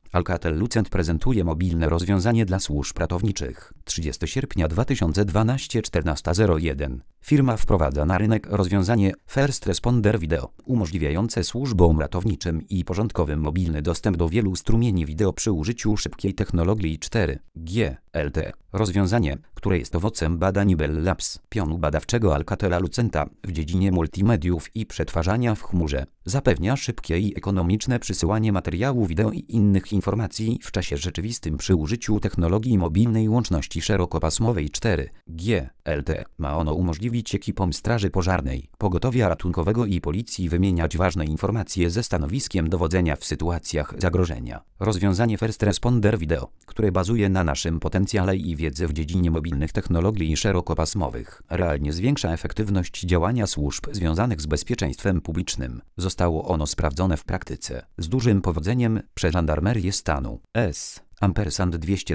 Alcatel-Lucent prezentuje mobilne rozwiązanie dla służb ratowniczych. 30 sierpnia 2012, 14:01. Firma wprowadza na rynek rozwiązanie First Responder Video, umożliwiające służbom ratowniczym i porządkowym mobilny dostęp do wielu strumieni wideo przy użyciu szybkiej technologii 4G LTE. Rozwiązanie, które jest owocem badań Bell Labs, pionu badawczego Alcatela-Lucenta w dziedzinie multimediów i przetwarzania w chmurze, zapewnia szybkie i ekonomiczne przesyłanie materiału wideo i innych informacji w czasie rzeczywistym przy użyciu technologii mobilnej łączności szerokopasmowej 4G LTE. Ma ono umożliwić ekipom straży pożarnej, pogotowia ratunkowego i policji wymieniać ważne informacje ze stanowiskiem dowodzenia w sytuacjach zagrożenia. Rozwiązanie First Responder Video, które bazuje na naszym potencjale i wiedzy w dziedzinie mobilnych technologii szerokopasmowych, realnie zwiększa efektywność działania służb związanych z bezpieczeństwem publicznym. Zostało ono sprawdzone w praktyce z dużym powodzeniem przez Żandarmerię Stanu S. Ampersand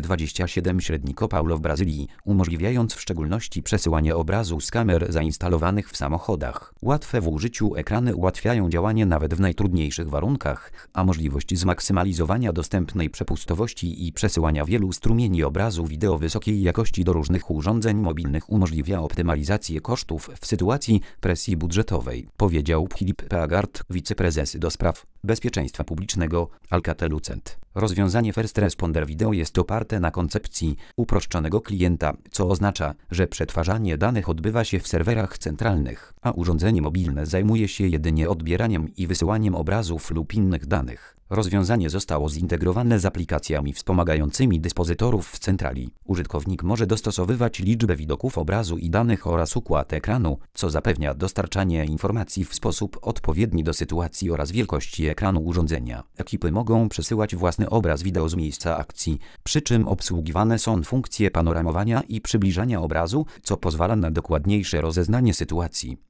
227 Średniko Paulo w Brazylii, umożliwiając w szczególności przesyłanie obrazu z kamer zainstalowanych w samochodach. Łatwe w użyciu ekrany ułatwiają działanie nawet w najtrudniejszych warunkach, a możliwość zmaksymalizowania dostępnej przepustowości i przesyłania wielu strumieni obrazu wideo wysokiej jakości do różnych urządzeń mobilnych umożliwia optymalizację kosztów w sytuacji presji budżetowej, powiedział Philippe Pagard, wiceprezes do spraw bezpieczeństwa publicznego Alcatel-Lucent. Rozwiązanie First Responder Video jest oparte na koncepcji uproszczonego klienta, co oznacza, że przetwarzanie danych odbywa się w serwerach centralnych, a urządzenie mobilne zajmuje się jedynie odbieraniem i wysyłaniem obrazów lub innych danych. Rozwiązanie zostało zintegrowane z aplikacjami wspomagającymi dyspozytorów w centrali. Użytkownik może dostosowywać liczbę widoków obrazu i danych oraz układ ekranu, co zapewnia dostarczanie informacji w sposób odpowiedni do sytuacji oraz wielkości ekranu urządzenia. Ekipy mogą przesyłać własny obraz wideo z miejsca akcji, przy czym obsługiwane są funkcje panoramowania i przybliżania obrazu, co pozwala na dokładniejsze rozeznanie sytuacji.